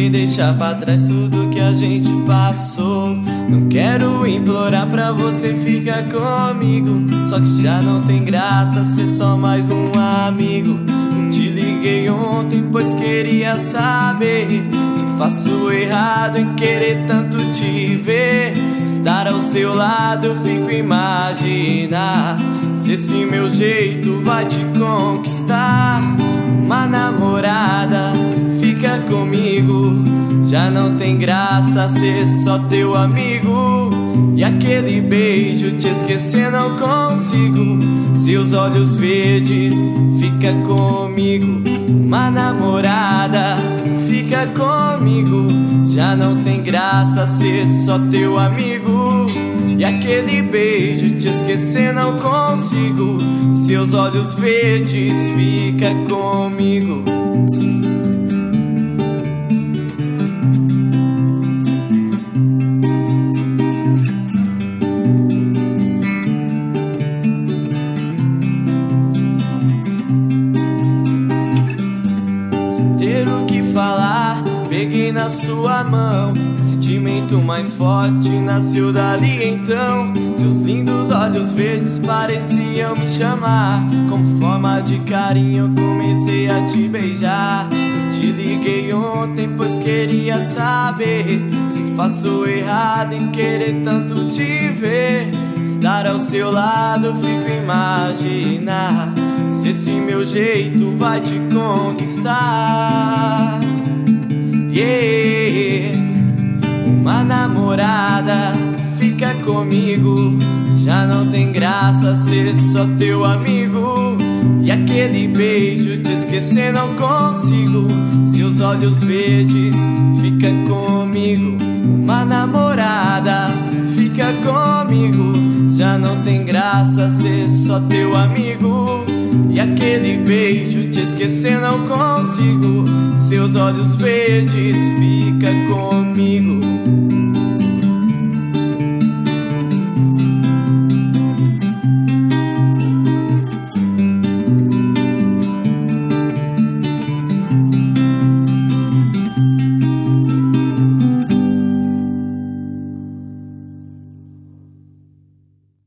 e deixar pra trás tudo que a gente passou. Não quero implorar pra você ficar comigo, só que já não tem graça ser só mais um amigo. Eu te liguei ontem pois queria saber se faço errado em querer tanto te ver. Estar ao seu lado eu fico imaginar se esse meu jeito vai te conquistar. Uma namorada, fica comigo, já não tem graça ser só teu amigo. E aquele beijo te esquecer não consigo, seus olhos verdes, fica comigo. Uma namorada, fica comigo, já não tem graça ser só teu amigo. E aquele beijo te esquecer não consigo, seus olhos verdes, fica comigo. Sem ter o que falar, peguei na sua mão. O sentimento mais forte nasceu dali então. Seus lindos olhos verdes pareciam me chamar. Como forma de carinho eu comecei a te beijar. Eu te liguei ontem pois queria saber se faço errado em querer tanto te ver. Estar ao seu lado eu fico imaginar se esse meu jeito vai te conquistar. Yeah. Uma namorada, fica comigo, já não tem graça ser só teu amigo. E aquele beijo te esquecer não consigo, seus olhos verdes, fica comigo. Uma namorada, fica comigo, já não tem graça ser só teu amigo. E aquele beijo te esquecer não consigo, seus olhos verdes, fica comigo.